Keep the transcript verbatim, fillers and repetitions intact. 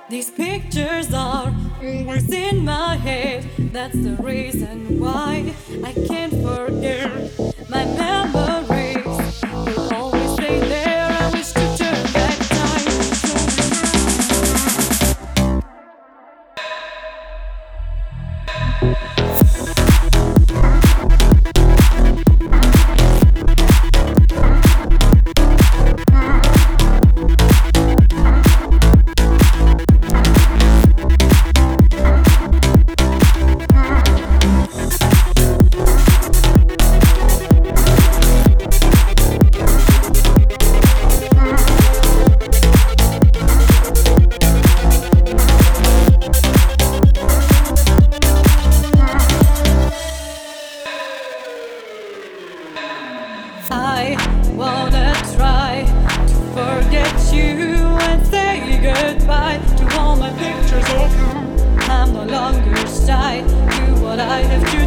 These pictures are always in my head. That's the reason why I can't forget my memories. Will always stay there. I wish to turn back time. I wanna try to forget you and say goodbye to all my pictures of you. I'm no longer shy. Do what I have to